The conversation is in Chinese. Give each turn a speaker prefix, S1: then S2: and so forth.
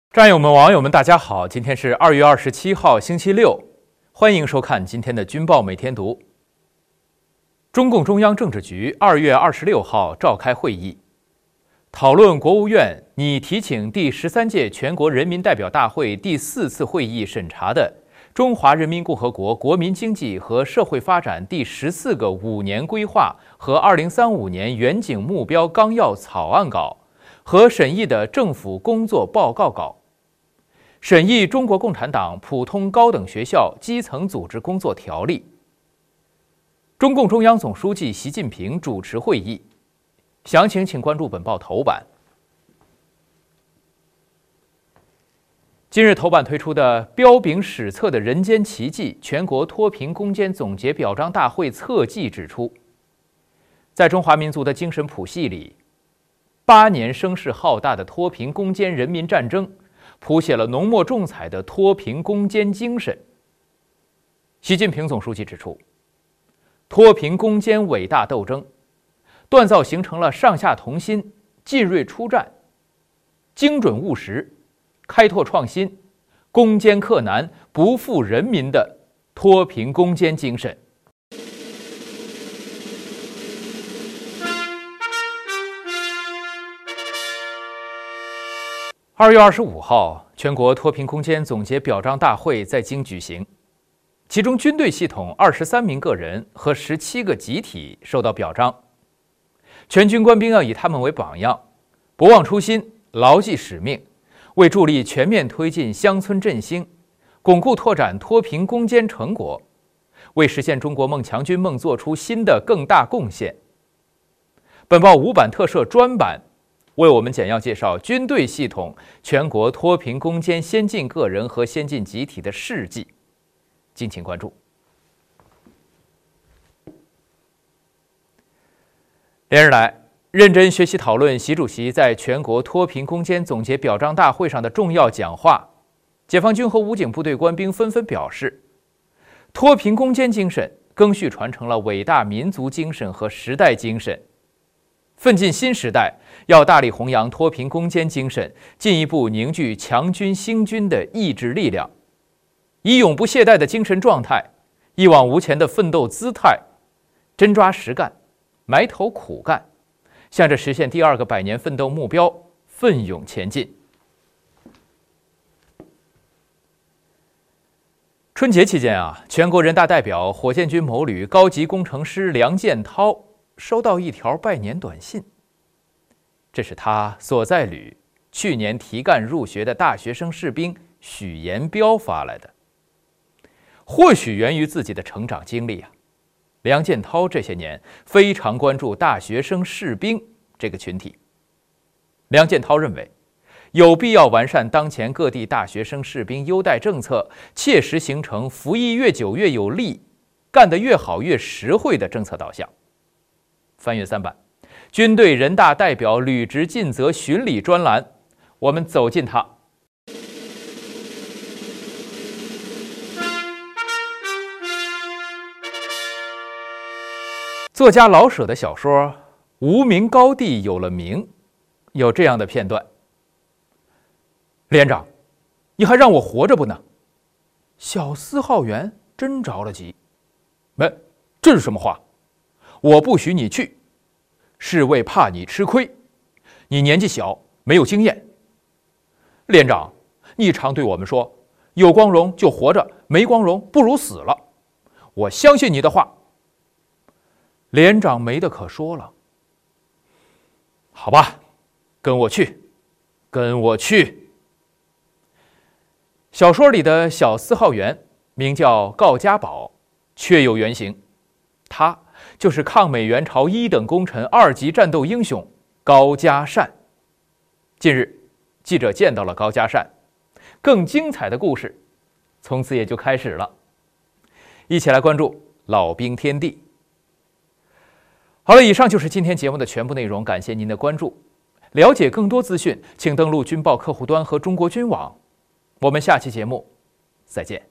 S1: 战友们、网友们，大家好！今天是2月27号，星期六，欢迎收看今天的军报每天读。中共中央政治局2月26号召开会议，讨论国务院拟提请第13届全国人民代表大会第4次会议审查的《中华人民共和国国民经济和社会发展第14个5年规划和2035年远景目标纲要草案稿》和审议的政府工作报告稿。审议中国共产党普通高等学校基层组织工作条例。中共中央总书记习近平主持会议。详情请关注本报头版。今日头版推出的彪炳史册的人间奇迹全国脱贫攻坚总结表彰大会侧记指出，在中华民族的精神谱系里，8年声势浩大的脱贫攻坚人民战争谱写了浓墨重彩的脱贫攻坚精神。习近平总书记指出，脱贫攻坚伟大斗争锻造形成了上下同心、进锐出战、精准务实、开拓创新、攻坚克难、不负人民的脱贫攻坚精神。2月25号，全国脱贫攻坚总结表彰大会在京举行，其中军队系统23名个人和17个集体受到表彰。全军官兵要以他们为榜样，不忘初心，牢记使命，为助力全面推进乡村振兴，巩固拓展脱贫攻坚成果，为实现中国梦强军梦做出新的更大贡献。本报5版特设专版为我们简要介绍军队系统全国脱贫攻坚先进个人和先进集体的事迹，敬请关注。连日来，认真学习讨论习主席在全国脱贫攻坚总结表彰大会上的重要讲话，解放军和武警部队官兵纷纷表示，脱贫攻坚精神赓续传承了伟大民族精神和时代精神。奋进新时代，要大力弘扬脱贫攻坚精神，进一步凝聚强军兴军的意志力量，以永不懈怠的精神状态，一往无前的奋斗姿态，真抓实干，埋头苦干，向着实现第2个100年奋斗目标奋勇前进。春节期间全国人大代表火箭军某旅高级工程师梁建涛收到一条拜年短信，这是他所在旅去年提干入学的大学生士兵许延彪发来的。或许源于自己的成长经历梁建涛这些年非常关注大学生士兵这个群体。梁建涛认为，有必要完善当前各地大学生士兵优待政策，切实形成服役越久越有利、干得越好越实惠的政策导向。翻阅3版，军队人大代表履职尽责巡礼专栏，我们走进它。作家老舍的小说《无名高地有了名》有这样的片段：连长，你还让我活着不呢？小4号员真着了急。这是什么话？我不许你去，是为怕你吃亏，你年纪小，没有经验。连长，你常对我们说，有光荣就活着，没光荣不如死了。我相信你的话。连长没得可说了。好吧，跟我去，跟我去。小说里的小4号员名叫高家宝，确有原型，他就是抗美援朝1等功臣2级战斗英雄高家善。近日，记者见到了高家善，更精彩的故事从此也就开始了。一起来关注老兵天地。好了，以上就是今天节目的全部内容，感谢您的关注。了解更多资讯，请登录军报客户端和中国军网。我们下期节目再见。